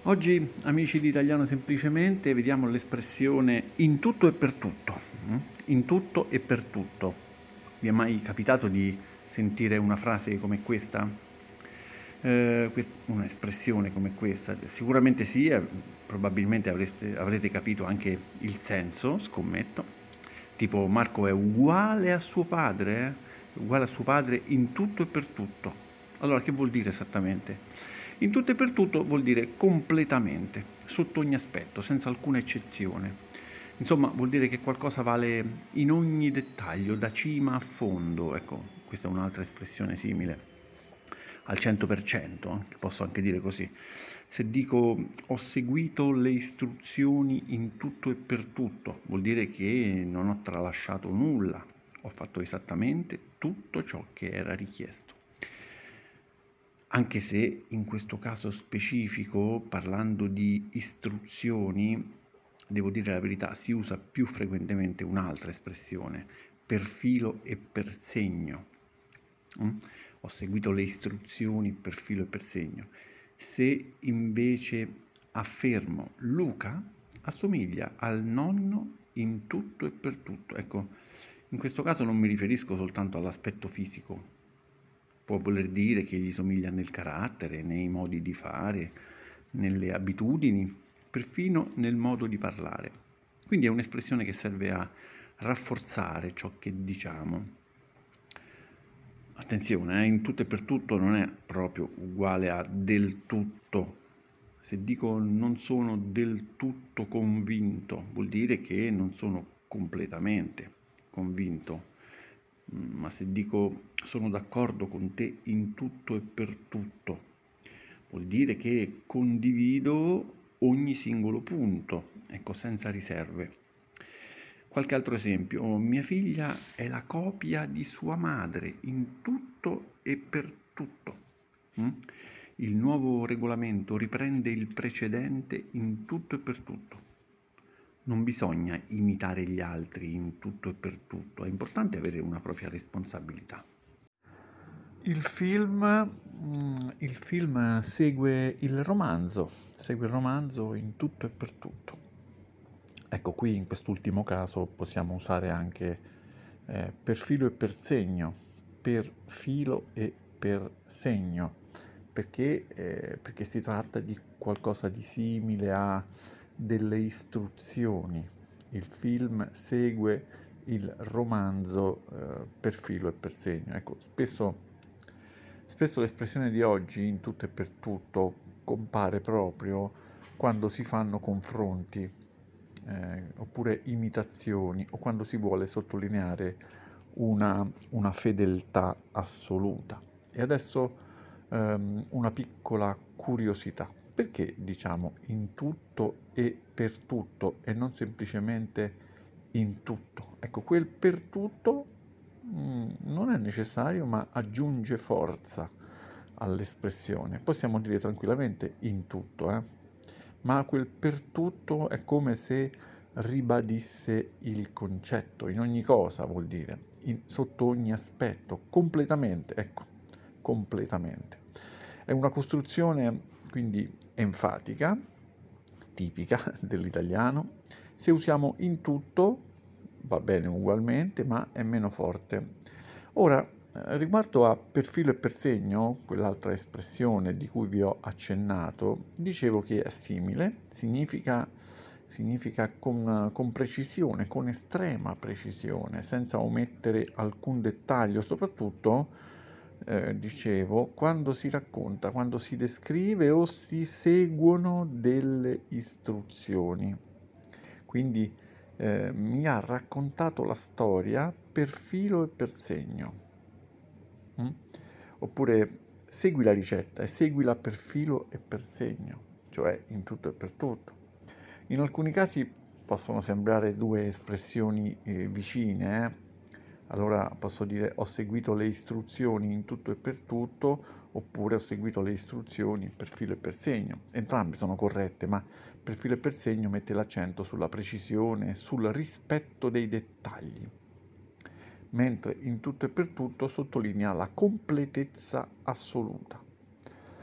Oggi, amici di Italiano Semplicemente, vediamo l'espressione in tutto e per tutto. In tutto e per tutto. Vi è mai capitato di sentire una frase come questa? Un'espressione come questa? Sicuramente sì, probabilmente avrete capito anche il senso, scommetto. Tipo Marco è uguale a suo padre, uguale a suo padre in tutto e per tutto. Allora, che vuol dire esattamente? In tutto e per tutto vuol dire completamente, sotto ogni aspetto, senza alcuna eccezione. Insomma, vuol dire che qualcosa vale in ogni dettaglio, da cima a fondo. Ecco, questa è un'altra espressione simile. Al 100%, che posso anche dire così. Se dico ho seguito le istruzioni in tutto e per tutto, vuol dire che non ho tralasciato nulla, ho fatto esattamente tutto ciò che era richiesto. Anche se in questo caso specifico, parlando di istruzioni, devo dire la verità, si usa più frequentemente un'altra espressione, per filo e per segno. Ho seguito le istruzioni per filo e per segno. Se invece affermo Luca assomiglia al nonno in tutto e per tutto, ecco, in questo caso non mi riferisco soltanto all'aspetto fisico, può voler dire che gli somiglia nel carattere, nei modi di fare, nelle abitudini, perfino nel modo di parlare. Quindi è un'espressione che serve a rafforzare ciò che diciamo. Attenzione, in tutto e per tutto non è proprio uguale a del tutto. Se dico non sono del tutto convinto, vuol dire che non sono completamente convinto. Ma se dico sono d'accordo con te in tutto e per tutto, vuol dire che condivido ogni singolo punto, ecco, senza riserve. Qualche altro esempio, mia figlia è la copia di sua madre in tutto e per tutto. Mm? Il nuovo regolamento riprende il precedente in tutto e per tutto. Non bisogna imitare gli altri in tutto e per tutto, è importante avere una propria responsabilità. Il film segue il romanzo in tutto e per tutto. Ecco, qui in quest'ultimo caso possiamo usare anche per filo e per segno, per filo e per segno, perché si tratta di qualcosa di simile a delle istruzioni. Il film segue il romanzo per filo e per segno. Ecco, spesso l'espressione di oggi, in tutto e per tutto, compare proprio quando si fanno confronti, oppure imitazioni, o quando si vuole sottolineare una fedeltà assoluta. E adesso una piccola curiosità. Perché diciamo in tutto e per tutto e non semplicemente in tutto? Ecco, quel per tutto non è necessario, ma aggiunge forza all'espressione. Possiamo dire tranquillamente in tutto, ma quel per tutto è come se ribadisse il concetto, in ogni cosa vuol dire, sotto ogni aspetto, completamente, ecco, completamente. È una costruzione quindi enfatica, tipica dell'italiano. Se usiamo in tutto va bene ugualmente, ma è meno forte. Ora, riguardo a per filo e per segno, quell'altra espressione di cui vi ho accennato, dicevo che è simile, significa con precisione, con estrema precisione, senza omettere alcun dettaglio, soprattutto, dicevo, quando si racconta, quando si descrive o si seguono delle istruzioni. Quindi mi ha raccontato la storia per filo e per segno. Mm? Oppure segui la ricetta e seguila per filo e per segno, cioè in tutto e per tutto. In alcuni casi possono sembrare due espressioni vicine, Allora posso dire ho seguito le istruzioni in tutto e per tutto, oppure ho seguito le istruzioni per filo e per segno. Entrambe sono corrette, ma per filo e per segno mette l'accento sulla precisione e sul rispetto dei dettagli, mentre in tutto e per tutto sottolinea la completezza assoluta.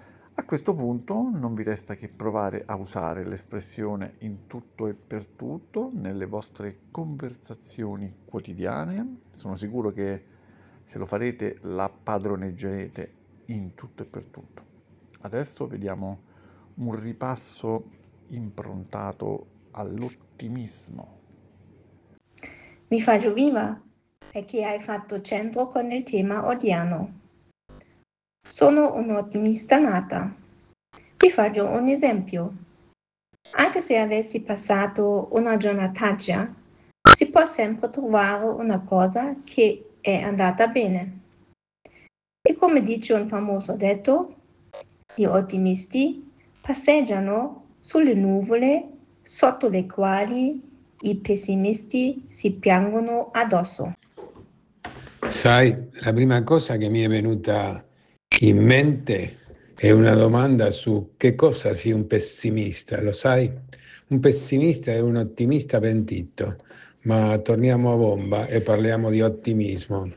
questo punto non vi resta che provare a usare l'espressione in tutto e per tutto nelle vostre conversazioni quotidiane. Sono sicuro che se lo farete la padroneggerete in tutto e per tutto. Adesso vediamo un ripasso improntato all'ottimismo. Mi faccio viva perché hai fatto centro con il tema odierno. Sono un'ottimista nata. Vi faccio un esempio. Anche se avessi passato una giornataccia, si può sempre trovare una cosa che è andata bene. E come dice un famoso detto, gli ottimisti passeggiano sulle nuvole sotto le quali i pessimisti si piangono addosso. Sai, la prima cosa che mi è venuta in mente è una domanda su che cosa sia un pessimista, lo sai? Un pessimista è un ottimista pentito, ma torniamo a bomba e parliamo di ottimismo.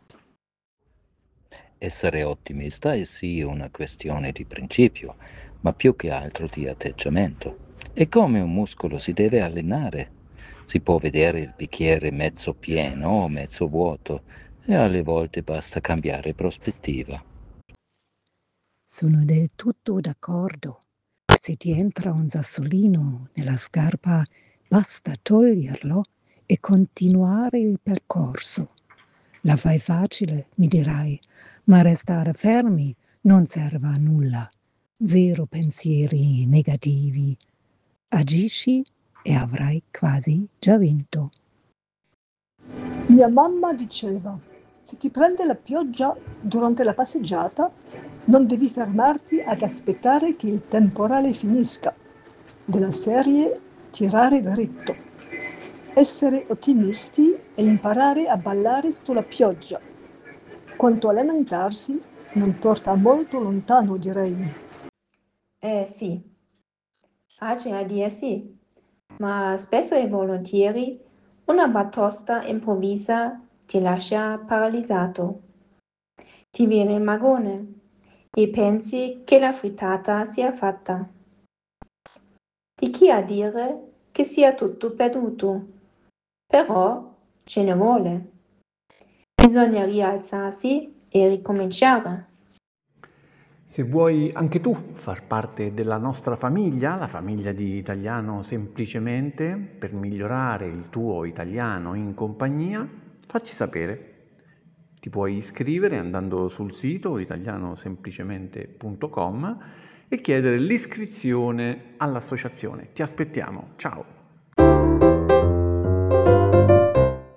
Essere ottimista è sì una questione di principio, ma più che altro di atteggiamento. È come un muscolo, si deve allenare. Si può vedere il bicchiere mezzo pieno o mezzo vuoto e alle volte basta cambiare prospettiva. Sono del tutto d'accordo. Se ti entra un sassolino nella scarpa, basta toglierlo e continuare il percorso. La fai facile, mi dirai, ma restare fermi non serve a nulla. Zero pensieri negativi. Agisci e avrai quasi già vinto. Mia mamma diceva, se ti prende la pioggia durante la passeggiata, non devi fermarti ad aspettare che il temporale finisca. Della serie tirare dritto. Essere ottimisti e imparare a ballare sulla pioggia. Quanto a lamentarsi, non porta molto lontano, direi. Sì, facile a dire sì, ma spesso e volentieri una batosta improvvisa ti lascia paralizzato. Ti viene il magone e pensi che la frittata sia fatta. Di chi a dire che sia tutto perduto, però ce ne vuole. Bisogna rialzarsi e ricominciare. Se vuoi anche tu far parte della nostra famiglia, la famiglia di Italiano Semplicemente, per migliorare il tuo italiano in compagnia, facci sapere. Ti puoi iscrivere andando sul sito italianosemplicemente.com e chiedere l'iscrizione all'associazione. Ti aspettiamo. Ciao!